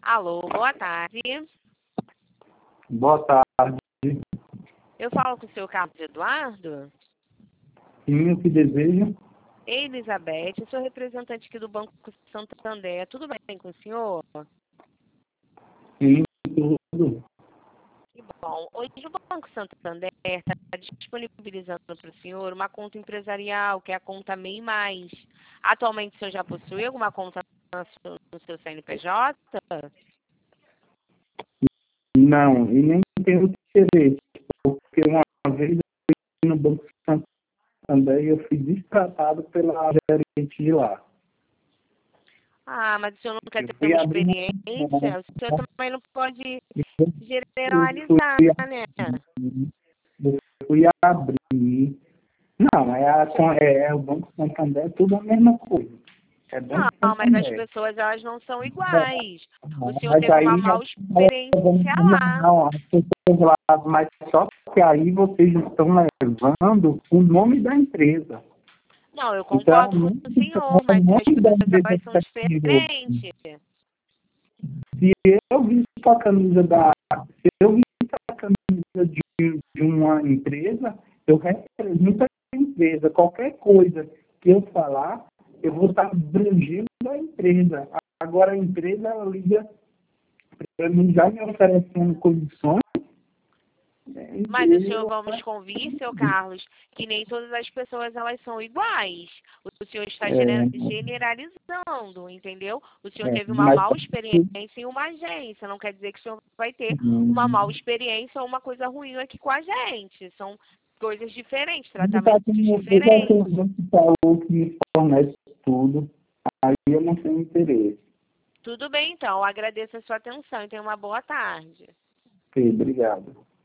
Alô, boa tarde. Boa tarde. Eu falo com o seu Carlos Eduardo? Sim, o que deseja? Ei, Elizabeth, eu sou representante aqui do Banco Santander. Tudo bem com o senhor? Sim, tudo. Que bom. Hoje o Banco Santander está disponibilizando para o senhor uma conta empresarial, que é a conta MEI Mais. Atualmente o senhor já possui alguma conta no seu CNPJ? Não, e nem tenho interesse, porque uma vez eu fui no Banco Santander e eu fui destratado pela gerente de lá. Ah, mas o senhor não quer Eu ter fui uma abrir experiência? O senhor também não pode eu generalizar, né? fui abrir. Não, o Banco Santander é tudo a mesma coisa. É Banco Não, mas as Santander. pessoas, elas não são iguais. O senhor Mas teve uma aí já mal experiência lá. não, as pessoas lá, mas só que aí vocês estão levando o nome da empresa. Não, eu Então, concordo com o senhor, o mas as nome da pessoas, empresa elas que são está aqui. diferentes. Se eu visse com a camisa se eu visse a camisa de uma empresa, eu represento a empresa. Qualquer coisa que eu falar, eu vou estar abrangendo a empresa. Agora a empresa, ela liga para mim já me oferecendo condições. Mas o senhor vamos convir, seu Carlos, que nem todas as pessoas, elas são iguais. O senhor está generalizando, entendeu? O senhor teve uma Mas mal experiência em uma agência. Não quer dizer que o senhor vai ter uma mal experiência ou uma coisa ruim aqui com a gente. São coisas diferentes, tratamentos eu já diferentes. tenho um que falou que me fornece tudo, aí eu não tenho interesse. Tudo bem, então. Agradeço a sua atenção e tenha uma boa tarde. Ok, obrigado.